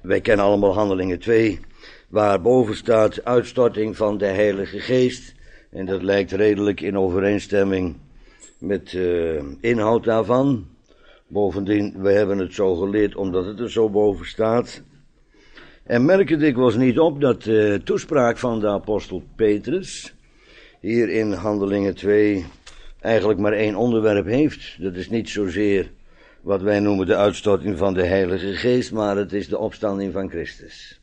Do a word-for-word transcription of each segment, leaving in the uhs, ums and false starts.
Wij kennen allemaal Handelingen twee, waar boven staat uitstorting van de Heilige Geest. En dat lijkt redelijk in overeenstemming met de uh, inhoud daarvan. Bovendien, we hebben het zo geleerd omdat het er zo boven staat. En merk het dikwijls niet op dat de toespraak van de apostel Petrus hier in Handelingen twee eigenlijk maar één onderwerp heeft. Dat is niet zozeer wat wij noemen de uitstorting van de Heilige Geest, maar het is de opstanding van Christus.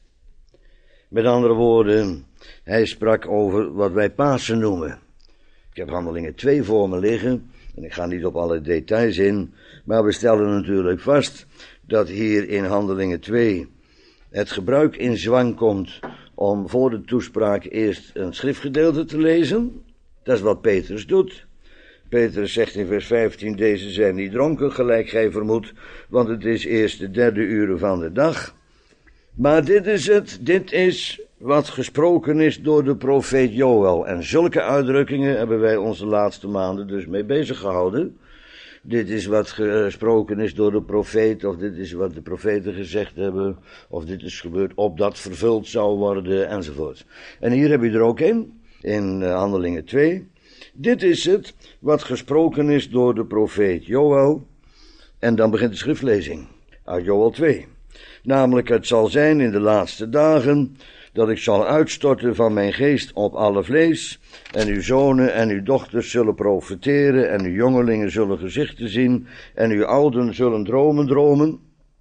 Met andere woorden, hij sprak over wat wij Pasen noemen. Ik heb Handelingen twee voor me liggen, en ik ga niet op alle details in, maar we stellen natuurlijk vast dat hier in Handelingen twee het gebruik in zwang komt om voor de toespraak eerst een schriftgedeelte te lezen. Dat is wat Petrus doet. Petrus zegt in vers vijftien, deze zijn niet dronken, gelijk gij vermoedt, want het is eerst de derde uren van de dag. Maar dit is het, dit is wat gesproken is door de profeet Joël. En zulke uitdrukkingen hebben wij ons de laatste maanden dus mee bezig gehouden. Dit is wat gesproken is door de profeet, of dit is wat de profeten gezegd hebben, of dit is gebeurd opdat vervuld zou worden, enzovoort. En hier heb je er ook in, in uh, Handelingen twee. Dit is het wat gesproken is door de profeet Joël. En dan begint de schriftlezing uit Joël twee. Namelijk, het zal zijn in de laatste dagen dat ik zal uitstorten van mijn geest op alle vlees, en uw zonen en uw dochters zullen profeteren, en uw jongelingen zullen gezichten zien, en uw ouden zullen dromen dromen.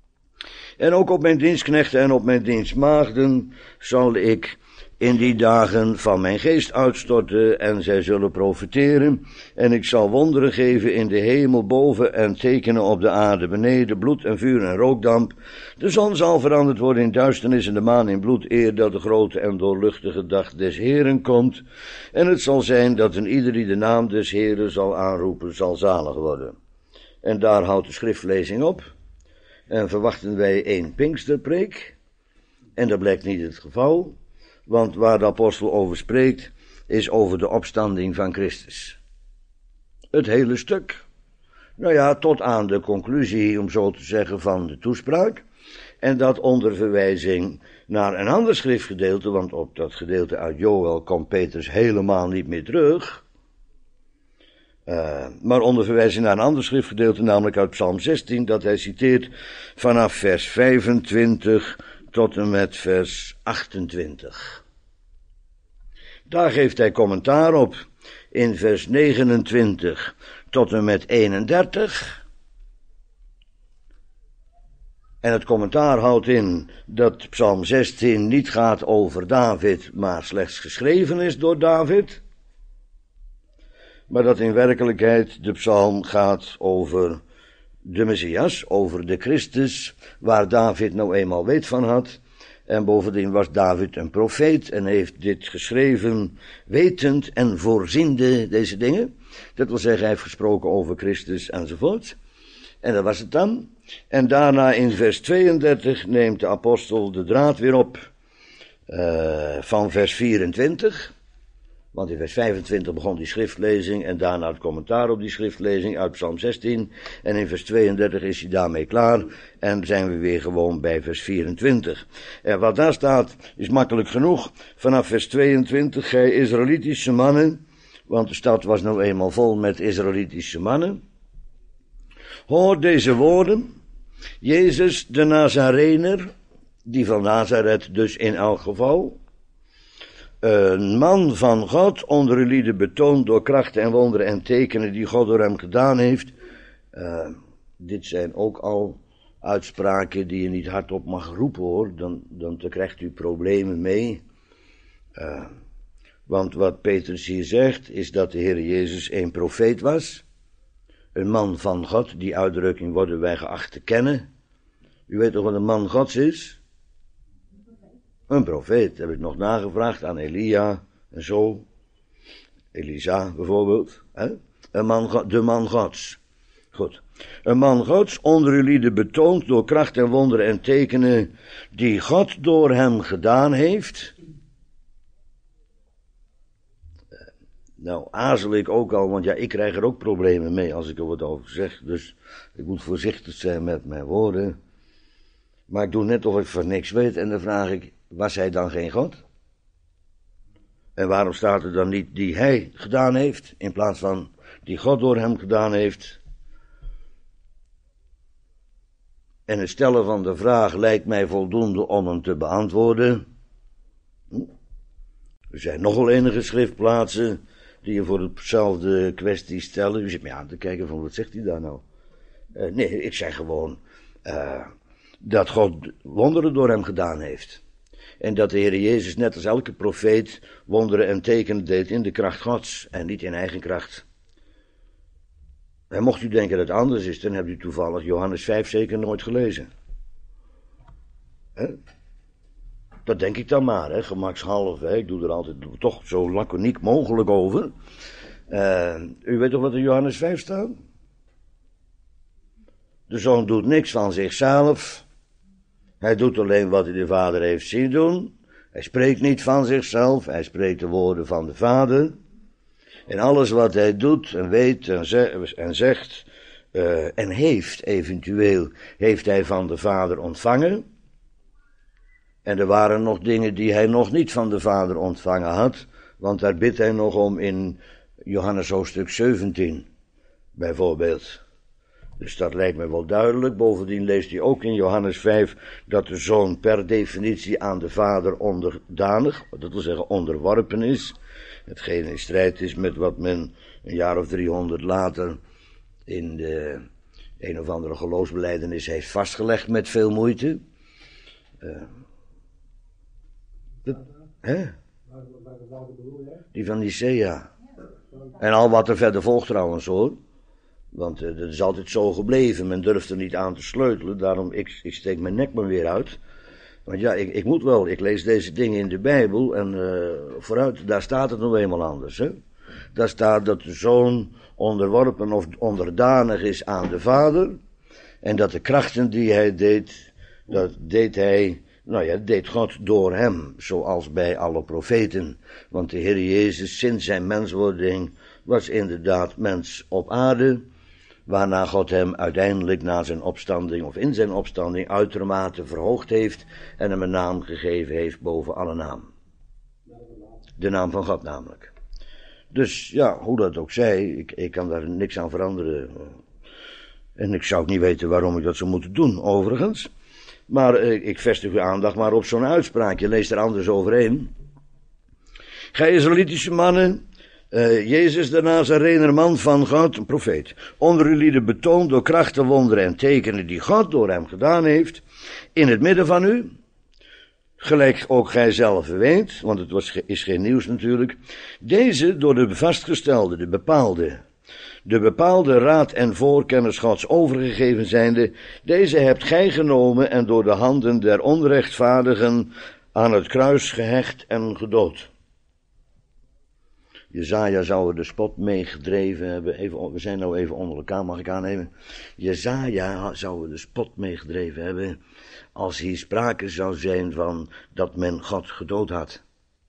En ook op mijn dienstknechten en op mijn dienstmaagden zal ik in die dagen van mijn geest uitstorten, en zij zullen profeteren, en ik zal wonderen geven in de hemel boven en tekenen op de aarde beneden, bloed en vuur en rookdamp. De zon zal veranderd worden in duisternis en de maan in bloed, eer dat de grote en doorluchtige dag des Heeren komt. En het zal zijn dat een ieder die de naam des Heeren zal aanroepen, zal zalig worden. En daar houdt de schriftlezing op. En verwachten wij één Pinksterpreek. En dat blijkt niet het geval. Want waar de apostel over spreekt, is over de opstanding van Christus. Het hele stuk. Nou ja, tot aan de conclusie, om zo te zeggen, van de toespraak. En dat onder verwijzing naar een ander schriftgedeelte, want op dat gedeelte uit Joël komt Petrus helemaal niet meer terug. Uh, maar onder verwijzing naar een ander schriftgedeelte, namelijk uit Psalm zestien, dat hij citeert vanaf vers vijfentwintig tot en met vers achtentwintig. Daar geeft hij commentaar op in vers negenentwintig tot en met eenendertig. En het commentaar houdt in dat Psalm zestien niet gaat over David, maar slechts geschreven is door David. Maar dat in werkelijkheid de psalm gaat over de Messias, over de Christus, waar David nou eenmaal weet van had. En bovendien was David een profeet en heeft dit geschreven, wetend en voorziende deze dingen. Dat wil zeggen, hij heeft gesproken over Christus enzovoort. En dat was het dan. En daarna in vers tweeëndertig neemt de apostel de draad weer op uh, van vers vierentwintig. Want in vers vijfentwintig begon die schriftlezing en daarna het commentaar op die schriftlezing uit Psalm zestien. En in vers tweeëndertig is hij daarmee klaar en zijn we weer gewoon bij vers vierentwintig. En wat daar staat is makkelijk genoeg. Vanaf vers tweeëntwintig, gij Israëlitische mannen, want de stad was nou eenmaal vol met Israëlitische mannen. Hoor deze woorden, Jezus de Nazarener, die van Nazareth dus in elk geval, een man van God, onder uw lieden betoond door krachten en wonderen en tekenen die God door hem gedaan heeft. Uh, dit zijn ook al uitspraken die je niet hardop mag roepen hoor, dan, dan krijgt u problemen mee. Uh, want wat Petrus hier zegt, is dat de Heer Jezus een profeet was. Een man van God, die uitdrukking worden wij geacht te kennen. U weet toch wat een man Gods is? Een profeet, heb ik nog nagevraagd aan Elia en zo. Elisa bijvoorbeeld. Hè? Een man, de man Gods. Goed. Een man Gods, onder uw lieden betoond door kracht en wonderen en tekenen die God door hem gedaan heeft. Nou, aarzel ik ook al, want ja, ik krijg er ook problemen mee als ik er wat over zeg. Dus ik moet voorzichtig zijn met mijn woorden. Maar ik doe net of ik van niks weet en dan vraag ik, was hij dan geen God? En waarom staat er dan niet die hij gedaan heeft, in plaats van die God door hem gedaan heeft? En het stellen van de vraag lijkt mij voldoende om hem te beantwoorden. Er zijn nogal enige schriftplaatsen die je voor hetzelfde kwestie stellen. U zit me aan te kijken van, wat zegt hij daar nou? Uh, nee, ik zeg gewoon uh, dat God wonderen door hem gedaan heeft. En dat de Heer Jezus net als elke profeet wonderen en tekenen deed in de kracht Gods en niet in eigen kracht. En mocht u denken dat het anders is, dan hebt u toevallig Johannes vijf zeker nooit gelezen. He? Dat denk ik dan maar, hè, gemakshalve. Ik doe er altijd toch zo laconiek mogelijk over. Uh, u weet toch wat in Johannes vijf staat? De Zoon doet niks van zichzelf. Hij doet alleen wat hij de Vader heeft zien doen. Hij spreekt niet van zichzelf, hij spreekt de woorden van de Vader. En alles wat hij doet en weet en, ze- en zegt uh, en heeft eventueel, heeft hij van de Vader ontvangen. En er waren nog dingen die hij nog niet van de Vader ontvangen had, want daar bidt hij nog om in Johannes hoofdstuk zeventien, bijvoorbeeld. Dus dat lijkt me wel duidelijk. Bovendien leest hij ook in Johannes vijf dat de Zoon per definitie aan de Vader onderdanig, dat wil zeggen onderworpen is. Hetgeen in strijd is met wat men een jaar of driehonderd later in de een of andere geloofsbelijdenis heeft vastgelegd met veel moeite. Uh, dat, hè? Die van Nicea. En al wat er verder volgt trouwens hoor. Want uh, dat is altijd zo gebleven. Men durft er niet aan te sleutelen. Daarom, ik, ik steek mijn nek maar weer uit. Want ja, ik, ik moet wel. Ik lees deze dingen in de Bijbel. En uh, vooruit, daar staat het nog eenmaal anders. Hè? Daar staat dat de Zoon onderworpen of onderdanig is aan de Vader. En dat de krachten die hij deed, dat deed hij, nou ja, deed God door hem. Zoals bij alle profeten. Want de Heer Jezus, sinds zijn menswording, was inderdaad mens op aarde. Waarna God hem uiteindelijk na zijn opstanding of in zijn opstanding uitermate verhoogd heeft en hem een naam gegeven heeft boven alle naam. De naam van God namelijk. Dus ja, hoe dat ook zij, ik, ik kan daar niks aan veranderen. En ik zou ook niet weten waarom ik dat zou moeten doen, overigens. Maar eh, ik vestig uw aandacht maar op zo'n uitspraak. Je leest er anders overheen. Gij Israëlitische mannen, Uh, Jezus de Nazarener, man van God, een profeet, onder u lieden betoond door krachten, wonderen en tekenen die God door hem gedaan heeft, in het midden van u, gelijk ook gij zelf weet, want het was, is geen nieuws natuurlijk, deze door de vastgestelde, de bepaalde, de bepaalde raad en voorkennis Gods overgegeven zijnde, deze hebt gij genomen en door de handen der onrechtvaardigen aan het kruis gehecht en gedood. Jezaja zou er de spot mee gedreven hebben. Even, we zijn nou even onder elkaar, mag ik aannemen. Jezaja zou er de spot mee gedreven hebben als hier sprake zou zijn van dat men God gedood had.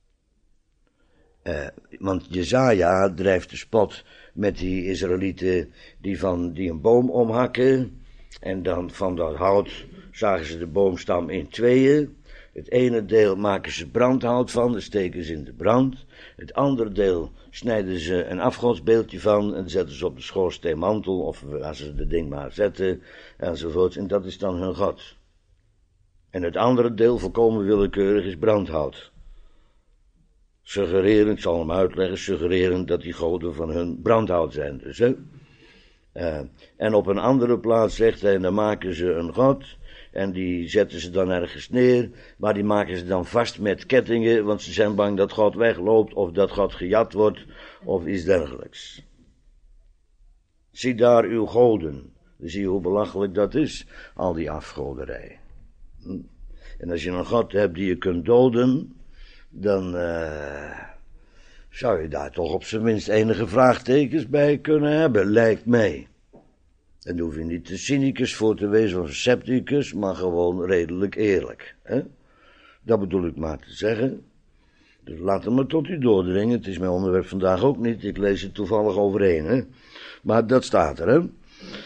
Uh, want Jezaja drijft de spot met die Israëlieten die, van, die een boom omhakken. En dan van dat hout zagen ze de boomstam in tweeën. Het ene deel maken ze brandhout van, dat steken ze in de brand. Het andere deel snijden ze een afgodsbeeldje van en zetten ze op de schoorsteenmantel of waar ze de ding maar zetten enzovoort. En dat is dan hun God. En het andere deel, volkomen willekeurig, is brandhout. Suggererend, ik zal hem uitleggen, suggererend dat die goden van hun brandhout zijn. Dus, hè? Uh, en op een andere plaats zegt hij, dan maken ze een God. En die zetten ze dan ergens neer, maar die maken ze dan vast met kettingen, want ze zijn bang dat God wegloopt, of dat God gejat wordt, of iets dergelijks. Zie daar uw goden. Zie je hoe belachelijk dat is, al die afgoderij. En als je een God hebt die je kunt doden, dan uh, zou je daar toch op zijn minst enige vraagtekens bij kunnen hebben, lijkt mij. En daar hoef je niet de cynicus voor te wezen of een scepticus, maar gewoon redelijk eerlijk. Hè? Dat bedoel ik maar te zeggen. Dus laat het maar tot u doordringen. Het is mijn onderwerp vandaag ook niet. Ik lees het toevallig overheen. Hè? Maar dat staat er. Hè?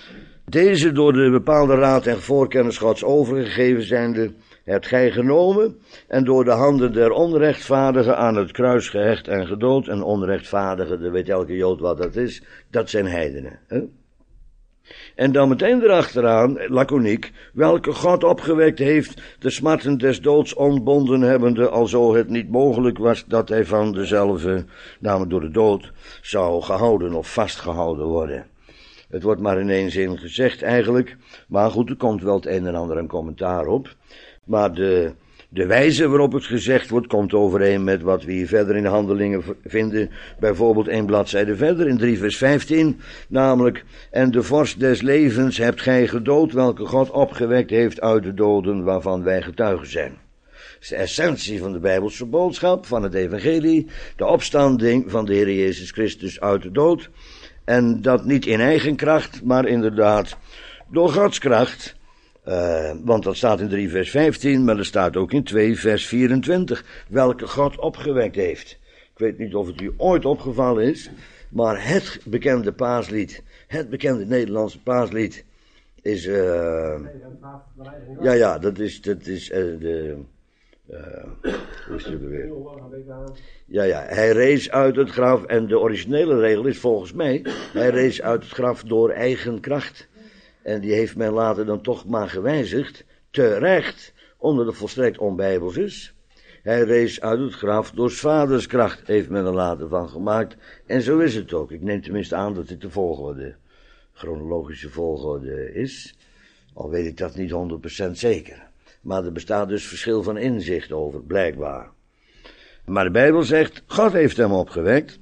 Deze door de bepaalde raad en voorkennis Gods overgegeven zijnde, hebt gij genomen en door de handen der onrechtvaardigen aan het kruis gehecht en gedood. En onrechtvaardigen, dat weet elke Jood wat dat is, dat zijn heidenen. Hè? En dan meteen erachteraan, laconiek, welke God opgewekt heeft, de smarten des doods ontbonden hebbende, alzo het niet mogelijk was dat hij van dezelfde, namelijk door de dood, zou gehouden of vastgehouden worden. Het wordt maar in één zin gezegd eigenlijk, maar goed, er komt wel het een en ander een commentaar op. Maar de, de wijze waarop het gezegd wordt, komt overeen met wat we hier verder in de Handelingen vinden. Bijvoorbeeld één bladzijde verder, in drie vers vijftien, namelijk, en de vorst des levens hebt gij gedood, welke God opgewekt heeft uit de doden, waarvan wij getuigen zijn. Dat is de essentie van de Bijbelse boodschap, van het evangelie, de opstanding van de Heer Jezus Christus uit de dood. En dat niet in eigen kracht, maar inderdaad door Gods kracht. Uh, want dat staat in drie vers vijftien, maar dat staat ook in twee vers vierentwintig. Welke God opgewekt heeft. Ik weet niet of het u ooit opgevallen is, maar het bekende paaslied, het bekende Nederlandse paaslied is... Uh, ja, ja, dat is, dat is uh, de... Uh, hoe is het weer? Ja, ja, hij rees uit het graf en de originele regel is volgens mij, hij rees uit het graf door eigen kracht. En die heeft men later dan toch maar gewijzigd, terecht, omdat het volstrekt onbijbels is. Hij rees uit het graf door 's vaders kracht, heeft men er later van gemaakt. En zo is het ook. Ik neem tenminste aan dat dit de volgorde, chronologische volgorde is. Al weet ik dat niet honderd procent zeker. Maar er bestaat dus verschil van inzicht over, blijkbaar. Maar de Bijbel zegt, God heeft hem opgewekt.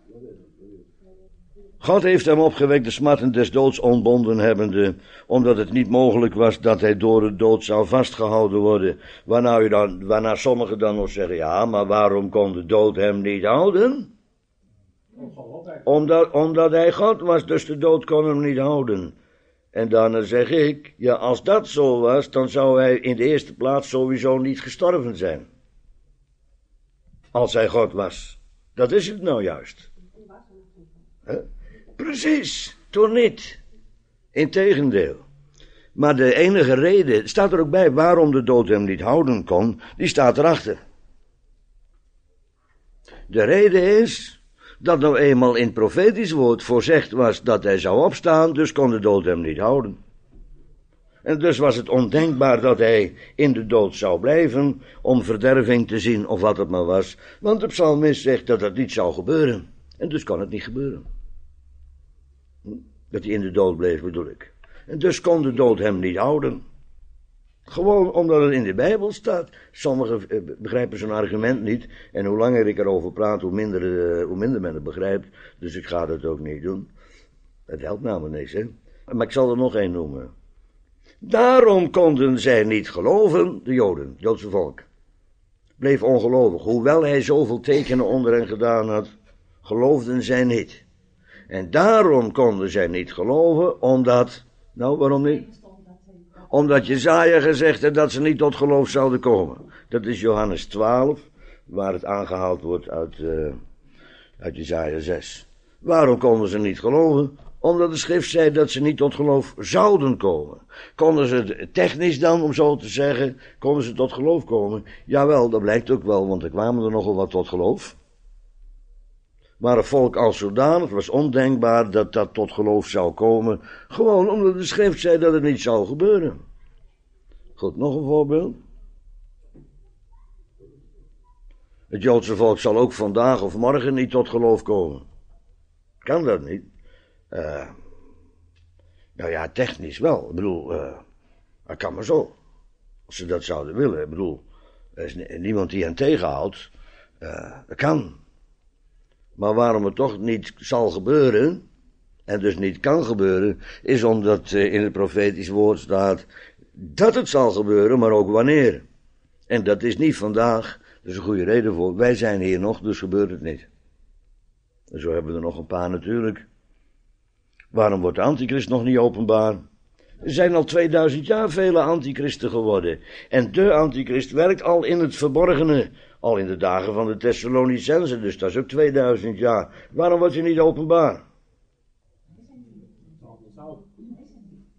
God heeft hem opgewekt, de smarten des doods ontbonden hebbende, omdat het niet mogelijk was dat hij door de dood zou vastgehouden worden. Waarna, u dan, waarna sommigen dan nog zeggen, ja, maar waarom kon de dood hem niet houden? Omdat, omdat hij God was, dus de dood kon hem niet houden. En dan zeg ik, ja, als dat zo was, dan zou hij in de eerste plaats sowieso niet gestorven zijn. Als hij God was. Dat is het nou juist. He? Precies, toen niet. Integendeel. Maar de enige reden, staat er ook bij waarom de dood hem niet houden kon, die staat erachter. De reden is dat nou eenmaal in profetisch woord voorzegd was dat hij zou opstaan, dus kon de dood hem niet houden. En dus was het ondenkbaar dat hij in de dood zou blijven, om verderving te zien of wat het maar was, want de psalmist zegt dat dat niet zou gebeuren. En dus kan het niet gebeuren. Dat hij in de dood bleef, bedoel ik. En dus kon de dood hem niet houden. Gewoon omdat het in de Bijbel staat. Sommigen begrijpen zo'n argument niet. En hoe langer ik erover praat, hoe minder, uh, hoe minder men het begrijpt. Dus ik ga dat ook niet doen. Het helpt namelijk niks, hè. Maar ik zal er nog één noemen. Daarom konden zij niet geloven, de Joden, het Joodse volk. Bleef ongelovig. Hoewel hij zoveel tekenen onder hen gedaan had, geloofden zij niet. En daarom konden zij niet geloven, omdat... Nou, waarom niet? Omdat Jesaja gezegd had dat ze niet tot geloof zouden komen. Dat is Johannes twaalf, waar het aangehaald wordt uit, uh, uit Jesaja zes. Waarom konden ze niet geloven? Omdat de schrift zei dat ze niet tot geloof zouden komen. Konden ze technisch dan, om zo te zeggen, konden ze tot geloof komen? Jawel, dat blijkt ook wel, want er kwamen er nogal wat tot geloof. Maar het volk als zodanig was ondenkbaar dat dat tot geloof zou komen. Gewoon omdat de schrift zei dat het niet zou gebeuren. Goed, nog een voorbeeld. Het Joodse volk zal ook vandaag of morgen niet tot geloof komen. Kan dat niet? Uh, nou ja, technisch wel. Ik bedoel, uh, dat kan maar zo. Als ze dat zouden willen. Ik bedoel, er is niemand die hen tegenhoudt. Uh, dat kan. Maar waarom het toch niet zal gebeuren, en dus niet kan gebeuren, is omdat uh, in het profetisch woord staat dat het zal gebeuren, maar ook wanneer. En dat is niet vandaag. Dat is een goede reden voor. Wij zijn hier nog, dus gebeurt het niet. En zo hebben we er nog een paar natuurlijk. Waarom wordt de antichrist nog niet openbaar? Er zijn al tweeduizend jaar vele antichristen geworden. En de antichrist werkt al in het verborgene. Al in de dagen van de Thessalonicenzen, dus dat is ook tweeduizend jaar. Waarom wordt hij niet openbaar?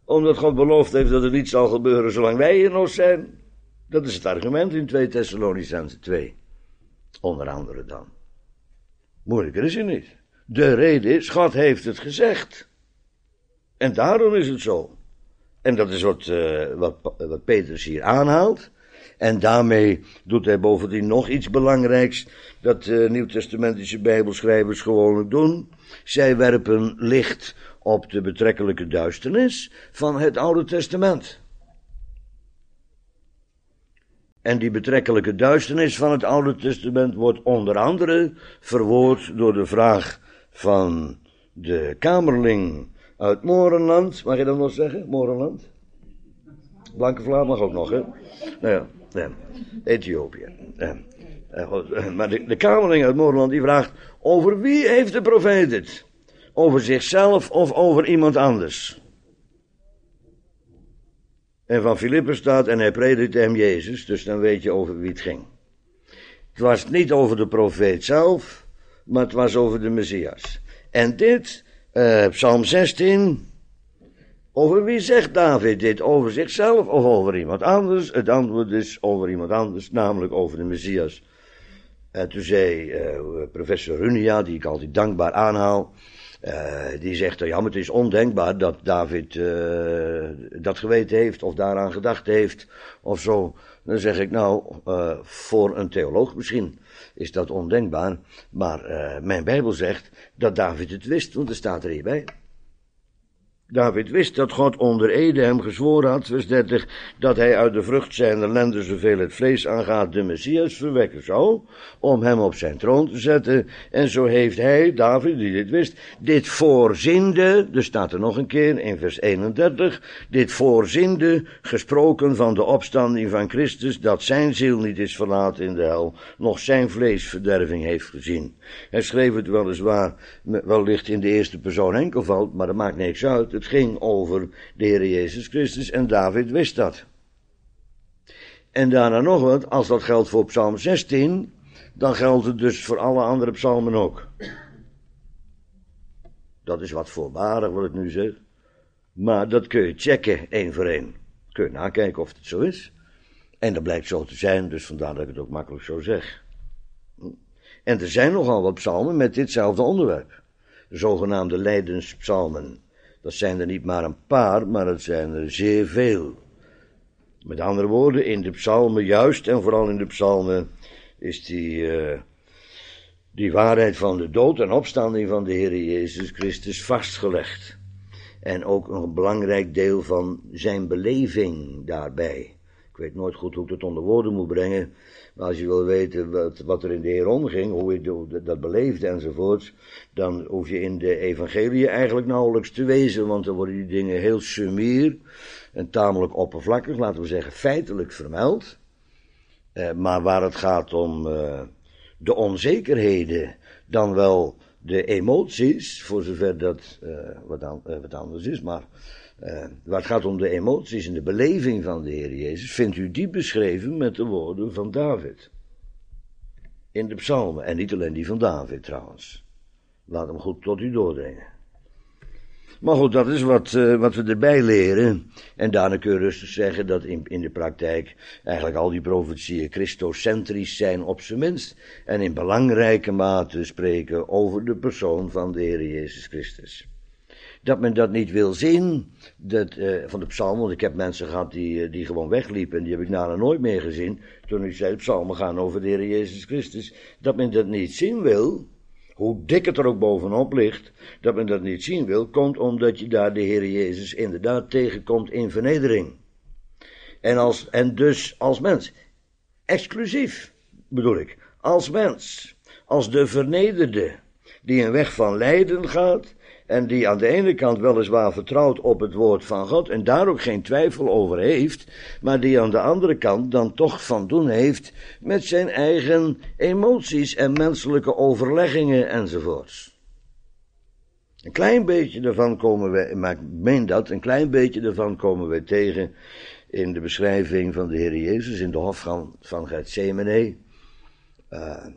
Omdat God beloofd heeft dat er niet zal gebeuren zolang wij hier nog zijn. Dat is het argument in twee Thessalonicenzen twee. Onder andere dan. Moeilijker is het niet. De reden is, God heeft het gezegd. En daarom is het zo. En dat is wat, uh, wat, wat Petrus hier aanhaalt. En daarmee doet hij bovendien nog iets belangrijks, dat uh, nieuwtestamentische bijbelschrijvers gewoonlijk doen. Zij werpen licht op de betrekkelijke duisternis van het Oude Testament. En die betrekkelijke duisternis van het Oude Testament wordt onder andere verwoord door de vraag van de kamerling uit Morenland. Mag je dat nog zeggen? Morenland? Blankenvlaar mag ook nog, hè? Nou ja, ja. Ethiopië. Ja. Maar de, de kamerling uit Morenland die vraagt, over wie heeft de profeet het? Over zichzelf of over iemand anders? En van Filippus staat, en hij predikte hem Jezus, dus dan weet je over wie het ging. Het was niet over de profeet zelf, maar het was over de Messias. En dit, uh, Psalm zestien, over wie zegt David dit? Over zichzelf of over iemand anders? Het antwoord is over iemand anders, namelijk over de Messias. En toen zei uh, professor Runia, die ik altijd dankbaar aanhaal, Uh, die zegt, ja, maar het is ondenkbaar dat David uh, dat geweten heeft of daaraan gedacht heeft of zo. Dan zeg ik, nou, uh, voor een theoloog misschien is dat ondenkbaar. Maar uh, mijn Bijbel zegt dat David het wist, want er staat er hierbij. David wist dat God onder ede hem gezworen had, vers dertig, dat hij uit de vrucht zijner lenden, zoveel het vlees aangaat, de Messias verwekken zou, om hem op zijn troon te zetten. En zo heeft hij, David, die dit wist, dit voorziende, dus staat er nog een keer in vers eenendertig, dit voorziende, gesproken van de opstanding van Christus, dat zijn ziel niet is verlaten in de hel, nog zijn vlees verderving heeft gezien. Hij schreef het weliswaar, wellicht in de eerste persoon enkelvoud, maar dat maakt niks uit. Het ging over de Heer Jezus Christus en David wist dat. En daarna nog wat, als dat geldt voor Psalm zestien, dan geldt het dus voor alle andere psalmen ook. Dat is wat voorbarig wat ik nu zeg. Maar dat kun je checken, één voor één. Kun je nakijken of het zo is. En dat blijkt zo te zijn, dus vandaar dat ik het ook makkelijk zo zeg. En er zijn nogal wat psalmen met ditzelfde onderwerp. De zogenaamde lijdenspsalmen. Dat zijn er niet maar een paar, maar het zijn er zeer veel. Met andere woorden, in de psalmen juist, en vooral in de psalmen, is die, uh, die waarheid van de dood en opstanding van de Heer Jezus Christus vastgelegd. En ook een belangrijk deel van zijn beleving daarbij. Ik weet nooit goed hoe ik dat onder woorden moet brengen, maar als je wil weten wat, wat er in de Heer omging, hoe je dat beleefde enzovoort, dan hoef je in de evangelie eigenlijk nauwelijks te wezen, want dan worden die dingen heel sumier en tamelijk oppervlakkig, laten we zeggen feitelijk vermeld. Eh, maar waar het gaat om uh, de onzekerheden, dan wel de emoties, voor zover dat uh, wat, an, uh, wat anders is, maar Uh, waar het gaat om de emoties en de beleving van de Heer Jezus, vindt u die beschreven met de woorden van David. In de psalmen, en niet alleen die van David trouwens. Laat hem goed tot u doordringen. Maar goed, dat is wat, uh, wat we erbij leren. En daarna kun je rustig zeggen dat in, in de praktijk eigenlijk al die profetieën christocentrisch zijn op zijn minst. En in belangrijke mate spreken over de persoon van de Heer Jezus Christus. Dat men dat niet wil zien, dat, uh, van de psalmen, want ik heb mensen gehad die, uh, die gewoon wegliepen en die heb ik daarna nooit meer gezien, toen ik zei, de psalmen gaan over de Heer Jezus Christus, dat men dat niet zien wil, hoe dik het er ook bovenop ligt, dat men dat niet zien wil, komt omdat je daar de Heer Jezus inderdaad tegenkomt in vernedering. En, als, en dus als mens, exclusief bedoel ik, als mens, als de vernederde, die een weg van lijden gaat, en die aan de ene kant weliswaar vertrouwt op het woord van God en daar ook geen twijfel over heeft, maar die aan de andere kant dan toch van doen heeft met zijn eigen emoties en menselijke overleggingen enzovoorts. Een klein beetje daarvan komen we, maar ik meen dat, een klein beetje daarvan komen we tegen in de beschrijving van de Heer Jezus in de hof van, van Gethsemane, uh,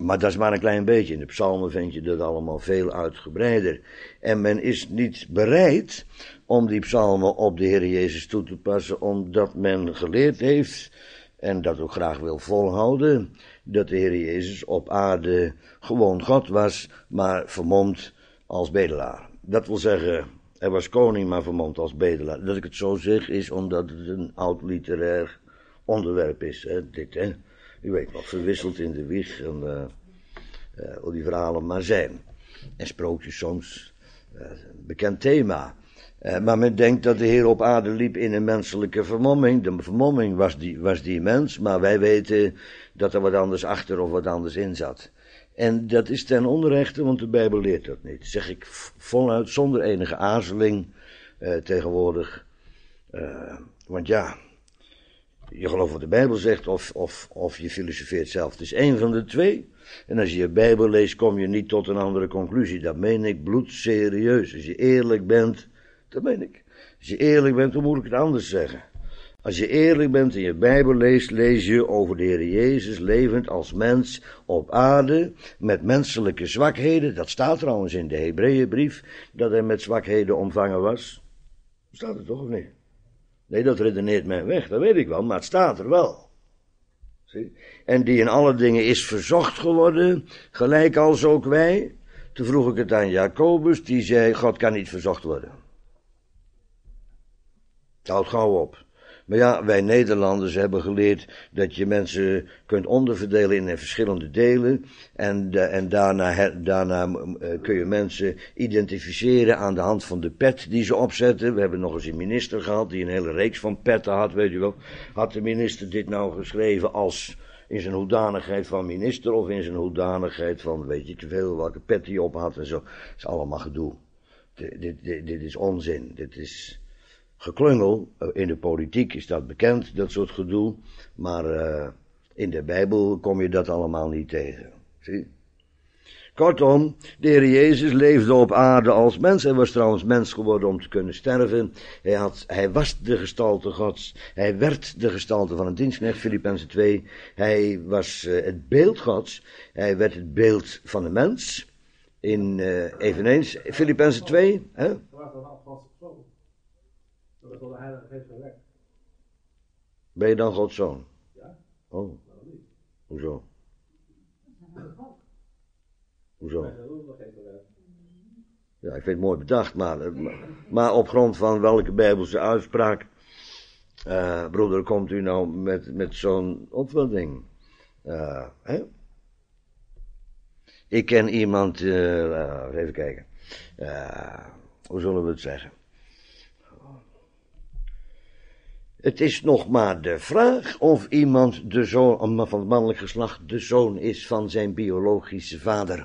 Maar dat is maar een klein beetje. In de psalmen vind je dat allemaal veel uitgebreider. En men is niet bereid om die psalmen op de Heer Jezus toe te passen, omdat men geleerd heeft, en dat ook graag wil volhouden, dat de Heer Jezus op aarde gewoon God was, maar vermomd als bedelaar. Dat wil zeggen, hij was koning, maar vermomd als bedelaar. Dat ik het zo zeg, is omdat het een oud literair onderwerp is, hè, dit, hè. U weet wat verwisseld in de wieg en uh, uh, hoe die verhalen maar zijn. En sprookjes soms, uh, een bekend thema. Uh, maar men denkt dat de Heer op aarde liep in een menselijke vermomming. De vermomming was die, was die mens, maar wij weten dat er wat anders achter of wat anders in zat. En dat is ten onrechte, want de Bijbel leert dat niet. Zeg ik voluit, zonder enige aarzeling uh, tegenwoordig. Uh, want ja, je gelooft wat de Bijbel zegt of, of, of je filosofeert zelf. Het is één van de twee. En als je je Bijbel leest, kom je niet tot een andere conclusie. Dat meen ik bloedserieus. Als je eerlijk bent, dat meen ik. Als je eerlijk bent, hoe moet ik het anders zeggen? Als je eerlijk bent en je Bijbel leest, lees je over de Heer Jezus levend als mens op aarde, met menselijke zwakheden. Dat staat trouwens in de Hebreeënbrief, dat hij met zwakheden ontvangen was. Staat er toch of niet? Nee, dat redeneert men weg, dat weet ik wel, maar het staat er wel. Zie? En die in alle dingen is verzocht geworden, gelijk als ook wij. Toen vroeg ik het aan Jacobus, die zei, God kan niet verzocht worden. Het houdt gauw op. Maar ja, wij Nederlanders hebben geleerd dat je mensen kunt onderverdelen in verschillende delen. En, de, en daarna, daarna uh, kun je mensen identificeren aan de hand van de pet die ze opzetten. We hebben nog eens een minister gehad die een hele reeks van petten had, weet je wel. Had de minister dit nou geschreven als in zijn hoedanigheid van minister of in zijn hoedanigheid van weet je te veel welke pet hij op had en zo. Dat is allemaal gedoe. Dit, dit, dit, dit is onzin. Dit is geklungel. In de politiek is dat bekend, dat soort gedoe. Maar uh, in de Bijbel kom je dat allemaal niet tegen. Zie? Kortom, de Heer Jezus leefde op aarde als mens. Hij was trouwens mens geworden om te kunnen sterven. Hij, had, hij was de gestalte Gods. Hij werd de gestalte van een dienstknecht, Filippenzen twee. Hij was uh, het beeld Gods. Hij werd het beeld van een mens. In uh, eveneens, Filippenzen twee. Hè? Ben je dan Gods zoon? Ja. Oh. Hoezo? Hoezo? Ja, ik vind het mooi bedacht, maar, maar op grond van welke Bijbelse uitspraak, uh, broeder, komt u nou met, met zo'n opvatting? Uh, hè? Ik ken iemand, uh, even kijken, uh, hoe zullen we het zeggen? Het is nog maar de vraag of iemand de zoon van het mannelijk geslacht de zoon is van zijn biologische vader.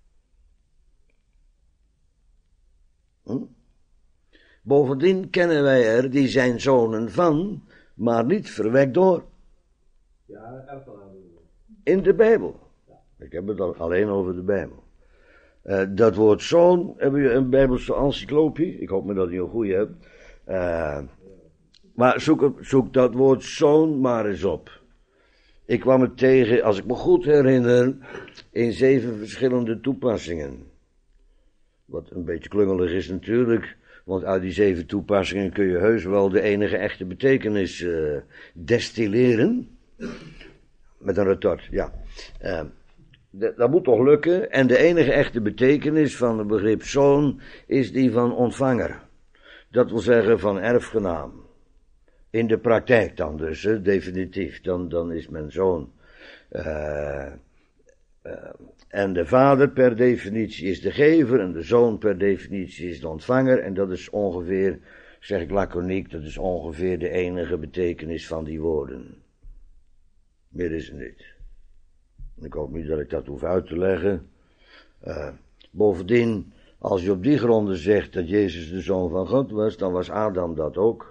Hm? Bovendien kennen wij er die zijn zonen van, maar niet verwekt door. Ja, erfgenaam. In de Bijbel. Ik heb het al alleen over de Bijbel. Uh, dat woord zoon, hebben we een Bijbelse encyclopie? Ik hoop maar dat je een goede hebt. Uh, Maar zoek, zoek dat woord zoon maar eens op. Ik kwam het tegen, als ik me goed herinner, in zeven verschillende toepassingen. Wat een beetje klungelig is natuurlijk, want uit die zeven toepassingen kun je heus wel de enige echte betekenis uh, destilleren. Met een retort, ja. Uh, d- dat moet toch lukken. En de enige echte betekenis van het begrip zoon is die van ontvanger. Dat wil zeggen van erfgenaam. In de praktijk dan dus, hè, definitief, dan, dan is men zoon. Uh, uh, en de vader per definitie is de gever en de zoon per definitie is de ontvanger. En dat is ongeveer, zeg ik laconiek, dat is ongeveer de enige betekenis van die woorden. Meer is er niet. Ik hoop niet dat ik dat hoef uit te leggen. Uh, bovendien, als je op die gronden zegt dat Jezus de zoon van God was, dan was Adam dat ook.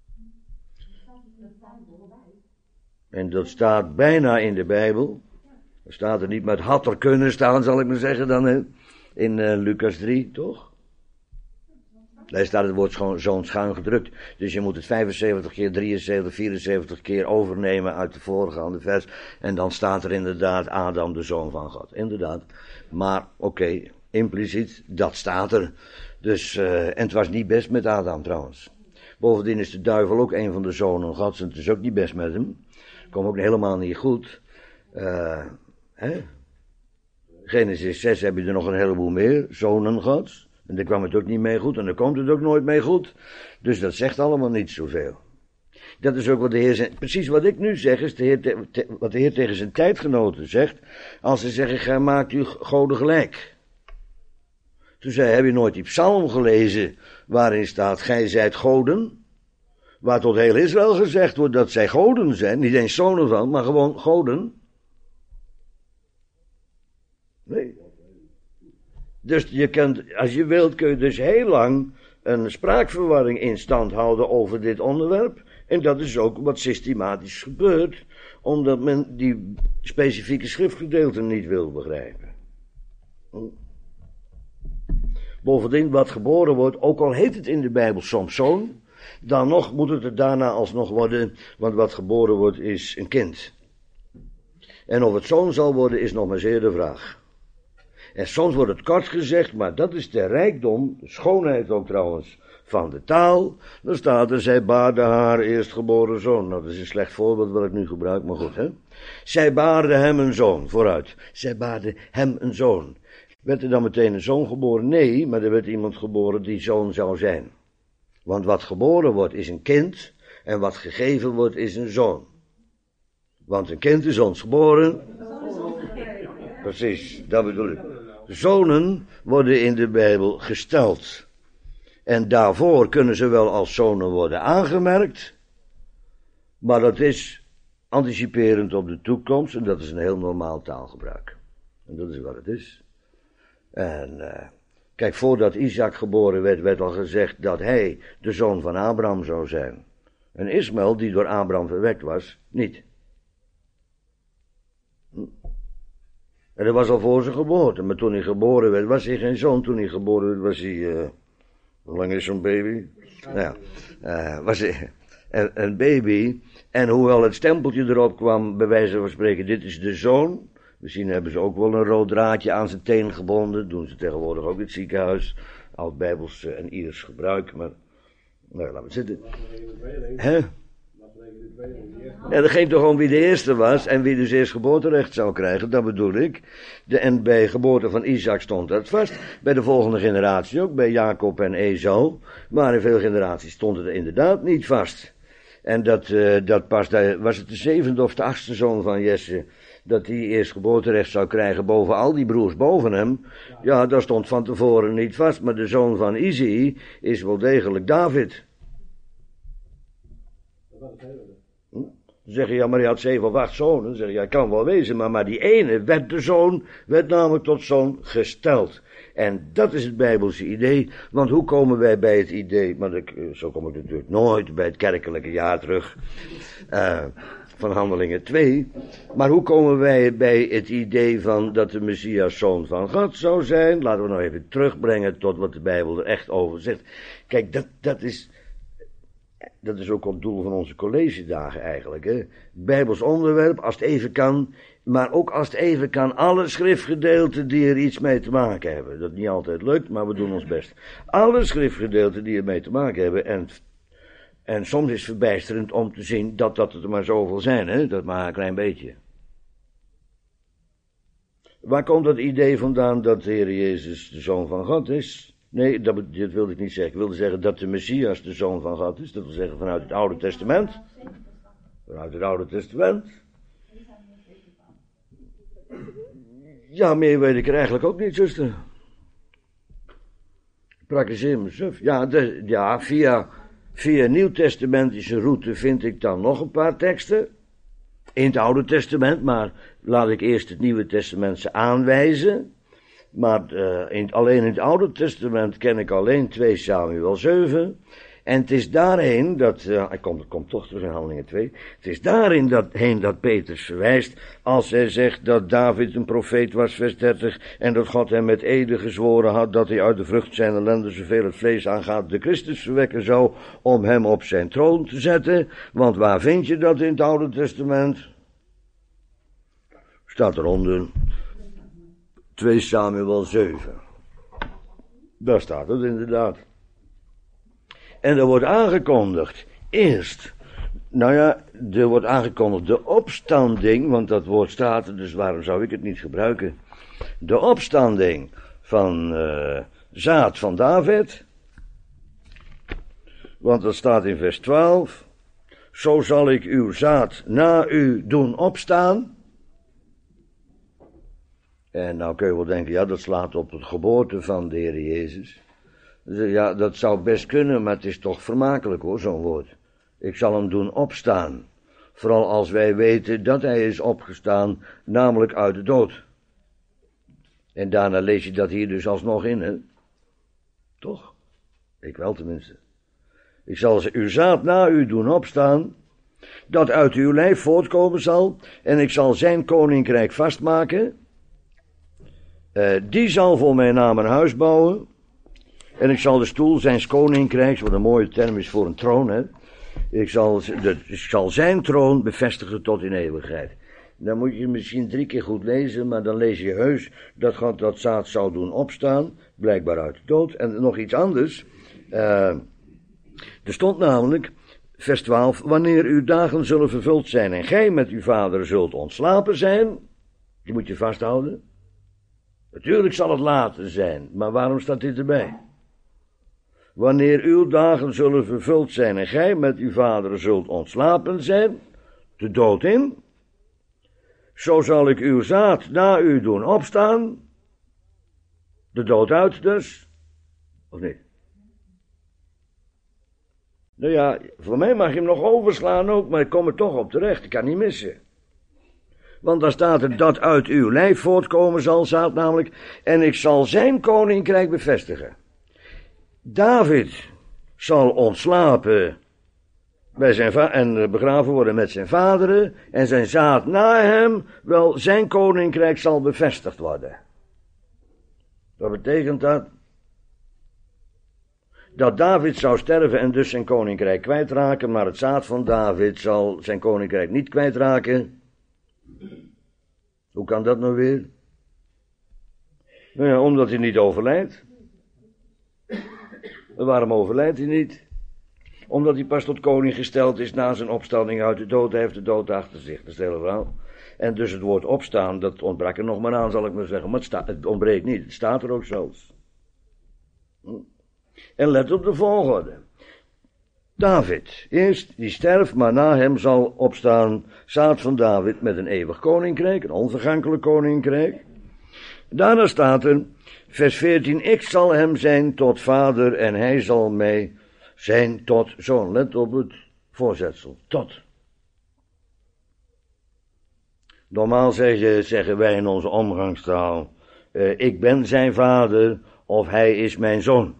En dat staat bijna in de Bijbel. Dat staat er niet, maar het had er kunnen staan, zal ik maar zeggen dan, hè? In uh, Lucas drie, toch? Daar staat het woord schoon, zoon schuin gedrukt. Dus je moet het vijfenzeventig keer, drieënzeventig, vierenzeventig keer overnemen uit de voorgaande vers. En dan staat er inderdaad Adam, de zoon van God. Inderdaad. Maar oké, okay, impliciet, dat staat er. Dus, uh, en het was niet best met Adam trouwens. Bovendien is de duivel ook een van de zonen Gods. En het is ook niet best met hem. Komt ook helemaal niet goed. Uh, hè? Genesis zes heb je er nog een heleboel meer. Zonen Gods. En daar kwam het ook niet mee goed. En daar komt het ook nooit mee goed. Dus dat zegt allemaal niet zoveel. Dat is ook wat de Heer zegt. Precies wat ik nu zeg is de Heer te, te, wat de Heer tegen zijn tijdgenoten zegt. Als ze zeggen, gij maakt u goden gelijk. Toen zei hij, heb je nooit die psalm gelezen waarin staat, gij zijt goden? Waar tot heel Israël gezegd wordt dat zij goden zijn. Niet eens zonen van, maar gewoon goden. Nee. Dus je kunt, als je wilt, kun je dus heel lang een spraakverwarring in stand houden over dit onderwerp. En dat is ook wat systematisch gebeurt, omdat men die specifieke schriftgedeelten niet wil begrijpen. Bovendien, wat geboren wordt, ook al heet het in de Bijbel soms zoon, dan nog moet het er daarna alsnog worden, want wat geboren wordt is een kind. En of het zoon zal worden is nog maar zeer de vraag. En soms wordt het kort gezegd, maar dat is de rijkdom, de schoonheid ook trouwens, van de taal. Dan staat er, zij baarde haar eerstgeboren zoon. Nou, dat is een slecht voorbeeld wat ik nu gebruik, maar goed, hè. Zij baarde hem een zoon, vooruit. Zij baarde hem een zoon. Werd er dan meteen een zoon geboren? Nee, maar er werd iemand geboren die zoon zou zijn. Want wat geboren wordt is een kind, en wat gegeven wordt is een zoon. Want een kind is ons geboren. Precies, dat bedoel ik. Zonen worden in de Bijbel gesteld. En daarvoor kunnen ze wel als zonen worden aangemerkt. Maar dat is anticiperend op de toekomst. En dat is een heel normaal taalgebruik. En dat is wat het is. En uh, kijk, voordat Isaac geboren werd, werd al gezegd dat hij de zoon van Abraham zou zijn. En Ismaël, die door Abraham verwekt was, niet. Hm. En dat was al voor zijn geboorte. Maar toen hij geboren werd, was hij geen zoon. Toen hij geboren werd, was hij... Uh, hoe lang is zo'n baby? Nou ja, uh, was hij een, een baby. En hoewel het stempeltje erop kwam, bij wijze van spreken, dit is de zoon. Misschien hebben ze ook wel een rood draadje aan zijn teen gebonden. Doen ze tegenwoordig ook in het ziekenhuis. Oud-Bijbels en Iers gebruik. Maar, nou, laten we zitten. Hè? Ja, dat geeft toch gewoon wie de eerste was en wie dus eerst geboorterecht zou krijgen, dat bedoel ik. De, en bij geboorte van Isaac stond dat vast. Bij de volgende generatie ook, bij Jacob en Esau. Maar in veel generaties stond het inderdaad niet vast. En dat, uh, dat pas, was het de zevende of de achtste zoon van Jesse, dat hij eerst geboorterecht zou krijgen boven al die broers boven hem. Ja, dat stond van tevoren niet vast, maar de zoon van Izei is wel degelijk David. Hm? Dan zeg je, ja, maar hij had zeven of acht zonen. Dan zeg je, ja, kan wel wezen, maar, maar die ene werd de zoon, werd namelijk tot zoon gesteld. En dat is het Bijbelse idee, want hoe komen wij bij het idee, maar ik, zo kom ik natuurlijk nooit bij het kerkelijke jaar terug, uh, van Handelingen twee, maar hoe komen wij bij het idee van dat de Messias zoon van God zou zijn? Laten we nou even terugbrengen tot wat de Bijbel er echt over zegt. Kijk, dat, dat is... Dat is ook het doel van onze collegedagen eigenlijk. Hè? Bijbels onderwerp, als het even kan. Maar ook als het even kan, alle schriftgedeelten die er iets mee te maken hebben. Dat niet altijd lukt, maar we doen ons best. Alle schriftgedeelten die er mee te maken hebben. En, en soms is het verbijsterend om te zien dat dat er maar zoveel zijn. Hè? Dat maar een klein beetje. Waar komt dat idee vandaan dat de Heer Jezus de Zoon van God is? Nee, dat, dat wilde ik niet zeggen. Ik wilde zeggen dat de Messias de Zoon van God is. Dat wil zeggen vanuit het Oude Testament. Vanuit het Oude Testament. Ja, meer weet ik er eigenlijk ook niet, zuster. Praktiseer mezelf. Ja, de, ja via, via nieuwtestamentische route vind ik dan nog een paar teksten. In het Oude Testament, maar laat ik eerst het Nieuwe Testament ze aanwijzen. Maar uh, in, alleen in het Oude Testament ken ik alleen twee Samuel zeven. En het is daarheen dat, uh, hij komt, komt toch terug in Handelingen twee, het is daarin dat, heen dat Petrus verwijst, als hij zegt dat David een profeet was, vers dertig, en dat God hem met ede gezworen had, dat hij uit de vrucht zijn ellende, zoveel het vlees aangaat, de Christus verwekken zou, om hem op zijn troon te zetten. Want waar vind je dat in het Oude Testament? Staat eronder, twee Samuel zeven. Daar staat het inderdaad. En er wordt aangekondigd, eerst, nou ja, er wordt aangekondigd de opstanding, want dat woord staat er, dus waarom zou ik het niet gebruiken? De opstanding van uh, zaad van David, want dat staat in vers twaalf, zo zal ik uw zaad na u doen opstaan. En nou kun je wel denken, ja, dat slaat op het geboorte van de Heer Jezus. Ja, dat zou best kunnen, maar het is toch vermakelijk hoor, zo'n woord. Ik zal hem doen opstaan. Vooral als wij weten dat hij is opgestaan, namelijk uit de dood. En daarna lees je dat hier dus alsnog in, hè? Toch? Ik wel tenminste. Ik zal uw zaad na u doen opstaan, dat uit uw lijf voortkomen zal, en ik zal zijn koninkrijk vastmaken. Uh, die zal voor mijn naam een huis bouwen. En ik zal de stoel zijns koninkrijks, wat een mooie term is voor een troon, hè. Ik zal, de, ik zal zijn troon bevestigen tot in eeuwigheid. Dan moet je misschien drie keer goed lezen, maar dan lees je heus dat God dat zaad zou doen opstaan, blijkbaar uit de dood. En nog iets anders. Uh, er stond namelijk, vers twaalf, wanneer uw dagen zullen vervuld zijn en gij met uw vader zult ontslapen zijn, die moet je vasthouden. Natuurlijk zal het later zijn, maar waarom staat dit erbij? Wanneer uw dagen zullen vervuld zijn en gij met uw vader zult ontslapen zijn, de dood in, zo zal ik uw zaad na u doen opstaan, de dood uit dus, of niet? Nou ja, voor mij mag je hem nog overslaan ook, maar ik kom er toch op terecht, ik kan niet missen. Want daar staat er dat uit uw lijf voortkomen zal, staat namelijk, en ik zal zijn koninkrijk bevestigen. David zal ontslapen bij zijn va- en begraven worden met zijn vaderen, en zijn zaad na hem, wel zijn koninkrijk zal bevestigd worden. Wat betekent dat? Dat David zou sterven en dus zijn koninkrijk kwijtraken, maar het zaad van David zal zijn koninkrijk niet kwijtraken. Hoe kan dat nou weer? Nou ja, omdat hij niet overlijdt. En waarom overlijdt hij niet? Omdat hij pas tot koning gesteld is na zijn opstanding uit de dood. Hij heeft de dood achter zich, dat is het hele verhaal. En dus het woord opstaan, dat ontbrak er nog maar aan, zal ik maar zeggen. Maar het, sta, het ontbreekt niet, het staat er ook zelfs. En let op de volgorde. David, eerst die sterft, maar na hem zal opstaan zaad van David met een eeuwig koninkrijk, een onvergankelijk koninkrijk. Daarna staat er, vers veertien, ik zal hem zijn tot vader en hij zal mij zijn tot zoon. Let op het voorzetsel, tot. Normaal zeggen, zeggen wij in onze omgangstaal, uh, ik ben zijn vader of hij is mijn zoon.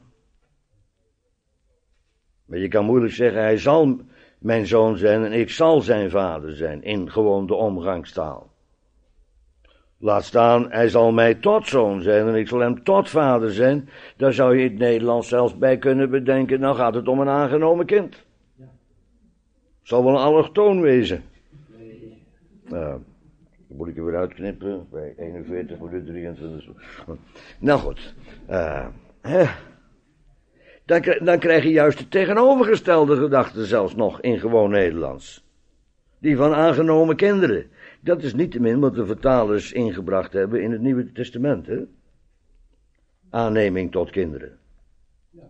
Maar je kan moeilijk zeggen, hij zal mijn zoon zijn en ik zal zijn vader zijn, in gewoon de omgangstaal. Laat staan, hij zal mij tot zoon zijn en ik zal hem tot vader zijn. Daar zou je in het Nederlands zelfs bij kunnen bedenken, nou gaat het om een aangenomen kind. Ja. Zal wel een allochtoon wezen. Nee. Nou, dan moet ik er weer uitknippen, bij eenenveertig voor de drieëntwintig. Nou goed, uh, hè. Dan, dan krijg je juist de tegenovergestelde gedachte zelfs nog in gewoon Nederlands. Die van aangenomen kinderen. Dat is niettemin wat de vertalers ingebracht hebben in het Nieuwe Testament, hè? Aanneming tot kinderen. Ja.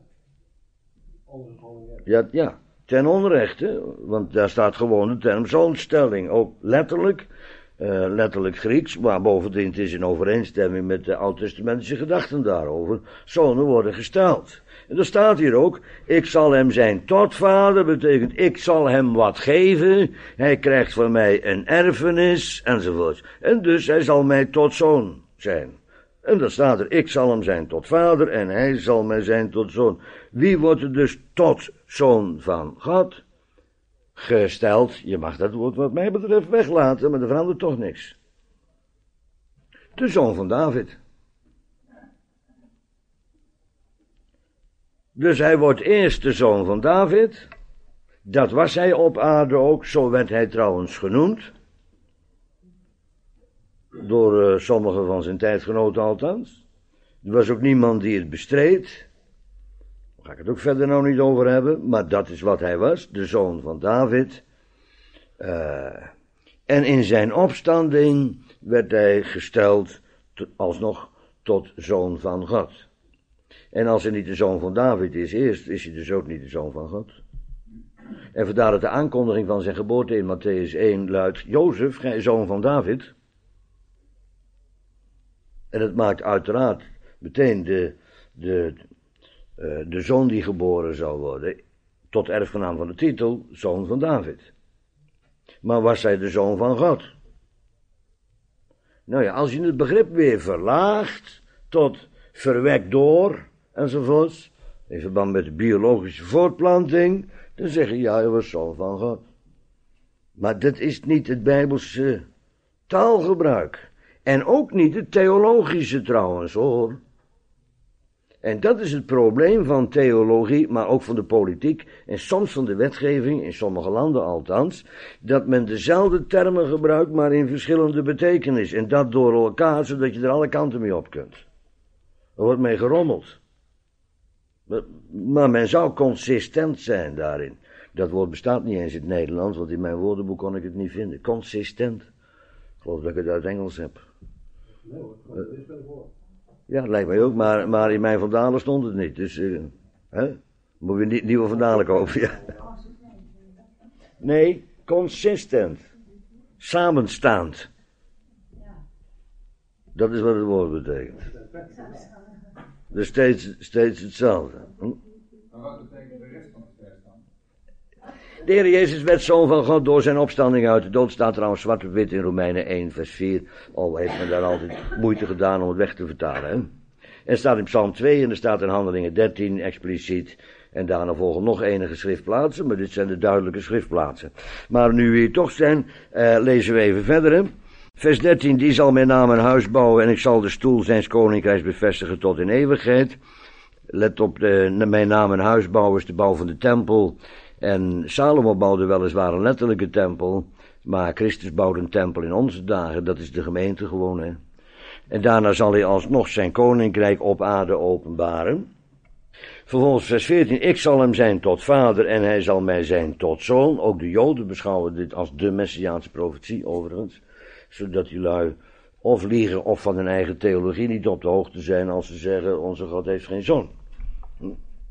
Ja, ja, ten onrechte, want daar staat gewoon de term zoonstelling, ook letterlijk, uh, letterlijk Grieks, maar bovendien het is in overeenstemming met de oud-testamentische gedachten daarover. Zonen worden gesteld. En er staat hier ook, ik zal hem zijn tot vader, betekent ik zal hem wat geven, hij krijgt van mij een erfenis, enzovoort. En dus hij zal mij tot zoon zijn. En dan staat er, ik zal hem zijn tot vader en hij zal mij zijn tot zoon. Wie wordt er dus tot zoon van God, gesteld, je mag dat woord wat mij betreft weglaten, maar er verandert toch niks. De zoon van David. Dus hij wordt eerst de zoon van David. Dat was hij op aarde ook, zo werd hij trouwens genoemd. Door uh, sommigen van zijn tijdgenoten althans. Er was ook niemand die het bestreed. Daar ga ik het ook verder nou niet over hebben, maar dat is wat hij was, de zoon van David. Uh, en in zijn opstanding werd hij gesteld to, alsnog tot zoon van God. En als hij niet de zoon van David is, eerst is hij dus ook niet de zoon van God. En vandaar dat de aankondiging van zijn geboorte in Mattheüs één luidt: Jozef, gij zoon van David. En het maakt uiteraard meteen de, de, uh, de zoon die geboren zou worden, tot erfgenaam van de titel, zoon van David. Maar was hij de zoon van God? Nou ja, als je het begrip weer verlaagt tot verwekt door, enzovoorts, in verband met de biologische voortplanting, dan zeg je, ja, hij was zoon van God. Maar dat is niet het Bijbelse taalgebruik. En ook niet het theologische trouwens, hoor. En dat is het probleem van theologie, maar ook van de politiek en soms van de wetgeving, in sommige landen althans, dat men dezelfde termen gebruikt, maar in verschillende betekenis. En dat door elkaar, zodat je er alle kanten mee op kunt. Er wordt mee gerommeld. Maar men zou consistent zijn daarin. Dat woord bestaat niet eens in het Nederlands, want in mijn woordenboek kon ik het niet vinden. Consistent. Ik geloof dat ik het uit Engels heb. Nee hoor, dat is wel voor. Ja, dat lijkt mij ook, maar, maar in mijn Vandalen stond het niet. Dus, uh, hè? Moet je niet nieuwe Vandalen kopen, ja. Nee, consistent. Samenstaand. Dat is wat het woord betekent. Dus steeds, steeds hetzelfde. Hm? Maar wat betekent de rest van het vers dan? De Heer Jezus werd zoon van God door zijn opstanding uit de dood. Staat trouwens zwart op wit in Romeinen één vers vier. Al heeft men daar altijd moeite gedaan om het weg te vertalen. Hè? En er staat in Psalm twee en er staat in Handelingen dertien expliciet. En daarna volgen nog enige schriftplaatsen, maar dit zijn de duidelijke schriftplaatsen. Maar nu we hier toch zijn, uh, lezen we even verder. Hè? Vers dertien, die zal mijn naam een huis bouwen en ik zal de stoel zijns koninkrijks bevestigen tot in eeuwigheid. Let op, de, mijn naam een huis bouwen is de bouw van de tempel. En Salomo bouwde weliswaar een letterlijke tempel, maar Christus bouwde een tempel in onze dagen, dat is de gemeente gewoon. Hè. En daarna zal hij alsnog zijn koninkrijk op aarde openbaren. Vervolgens vers veertien, ik zal hem zijn tot vader en hij zal mij zijn tot zoon. Ook de Joden beschouwen dit als de Messiaanse profetie overigens, zodat die lui of liegen of van hun eigen theologie niet op de hoogte zijn als ze zeggen, onze God heeft geen zoon. Hm.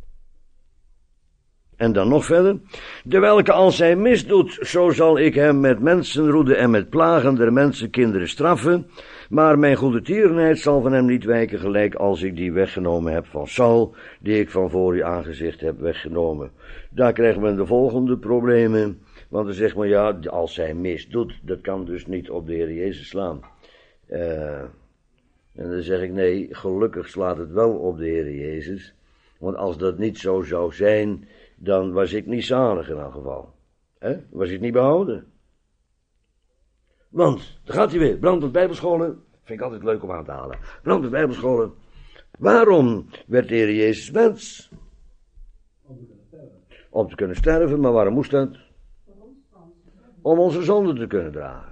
En dan nog verder. Dewelke als hij misdoet, zo zal ik hem met mensenroede en met plagen der mensenkinderen straffen. Maar mijn goede tierenheid zal van hem niet wijken, gelijk als ik die weggenomen heb van Saul, die ik van voor uw aangezicht heb weggenomen. Daar krijgen we de volgende problemen. Want dan zegt men, ja, als hij misdoet, dat kan dus niet op de Heer Jezus slaan. Uh, en dan zeg ik, nee, gelukkig slaat het wel op de Heer Jezus. Want als dat niet zo zou zijn, dan was ik niet zalig in elk geval. He? Was ik niet behouden. Want, daar gaat hij weer, brandend bijbelscholen, vind ik altijd leuk om aan te halen. Brandend bijbelscholen. Waarom werd de Heer Jezus mens? Om te kunnen sterven, maar waarom moest dat? Om onze zonde te kunnen dragen.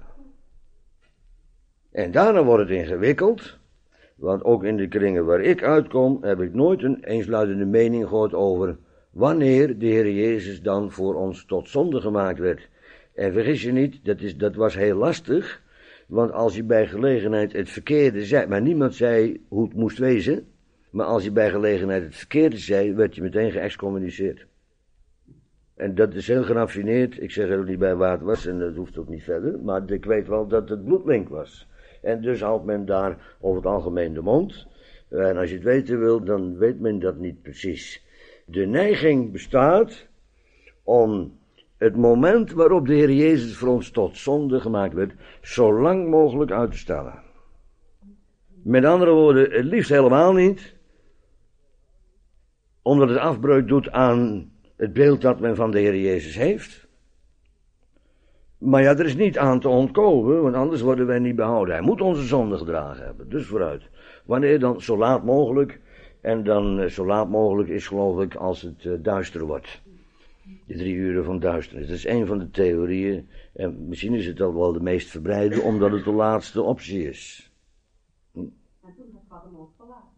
En daarna wordt het ingewikkeld, want ook in de kringen waar ik uitkom, heb ik nooit een eensluidende mening gehoord over wanneer de Heer Jezus dan voor ons tot zonde gemaakt werd. En vergis je niet, dat, is, dat was heel lastig, want als je bij gelegenheid het verkeerde zei, maar niemand zei hoe het moest wezen, maar als je bij gelegenheid het verkeerde zei, werd je meteen geëxcommuniceerd. En dat is heel geraffineerd, ik zeg er ook niet bij waar het was, en dat hoeft ook niet verder, maar ik weet wel dat het bloedlink was. En dus houdt men daar over het algemeen de mond, en als je het weten wil, dan weet men dat niet precies. De neiging bestaat om het moment waarop de Heer Jezus voor ons tot zonde gemaakt werd, zo lang mogelijk uit te stellen. Met andere woorden, het liefst helemaal niet, omdat het afbreuk doet aan het beeld dat men van de Heer Jezus heeft. Maar ja, er is niet aan te ontkomen, want anders worden wij niet behouden. Hij moet onze zonde gedragen hebben, dus vooruit. Wanneer dan? Zo laat mogelijk. En dan uh, zo laat mogelijk is geloof ik als het uh, duister wordt. De drie uren van duisternis. Dat is een van de theorieën. En misschien is het al wel de meest verbreide, omdat het de laatste optie is. Hm? En toen had hem ook verlaten.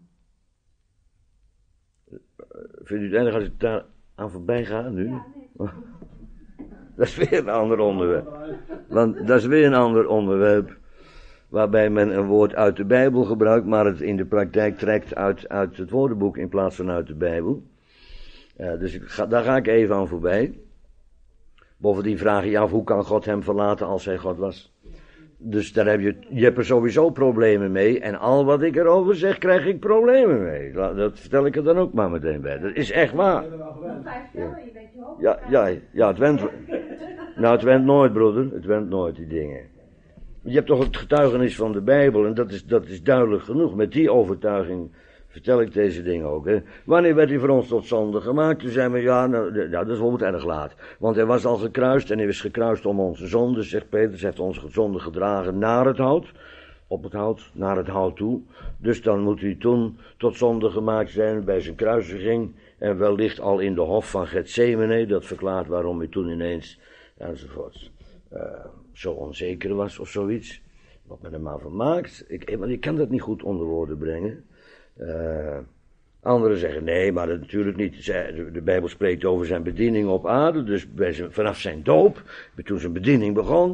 Vindt u het erg als ik daar aan voorbij ga nu? Ja, nee. Dat is weer een ander onderwerp. Want dat is weer een ander onderwerp. Waarbij men een woord uit de Bijbel gebruikt, maar het in de praktijk trekt uit, uit het woordenboek in plaats van uit de Bijbel. Uh, dus ik ga, daar ga ik even aan voorbij. Bovendien vraag je je af, hoe kan God hem verlaten als hij God was? Dus daar heb je, je hebt er sowieso problemen mee. En al wat ik erover zeg, krijg ik problemen mee. Dat vertel ik er dan ook maar meteen bij. Dat is echt waar. Ja, je bent je hoofd. Ja, ja, ja, het went. Nou, het went nooit, broeder. Het went nooit, die dingen. Je hebt toch het getuigenis van de Bijbel. En dat is, dat is duidelijk genoeg. Met die overtuiging vertel ik deze dingen ook. Hè. Wanneer werd hij voor ons tot zonde gemaakt? Toen zeiden we, ja, nou, ja, dat is bijvoorbeeld erg laat. Want hij was al gekruist en hij was gekruist om onze zonde, zegt Petrus, heeft onze zonde gedragen naar het hout. Op het hout, naar het hout toe. Dus dan moet hij toen tot zonde gemaakt zijn bij zijn kruisiging. En wellicht al in de hof van Getsemane. Dat verklaart waarom hij toen ineens, enzovoort, uh, zo onzeker was of zoiets. Wat men er maar van maakt. Ik, want ik kan dat niet goed onder woorden brengen. Uh, anderen zeggen, nee, maar dat natuurlijk niet. De Bijbel spreekt over zijn bediening op aarde. Dus bij zijn, vanaf zijn doop, toen zijn bediening begon,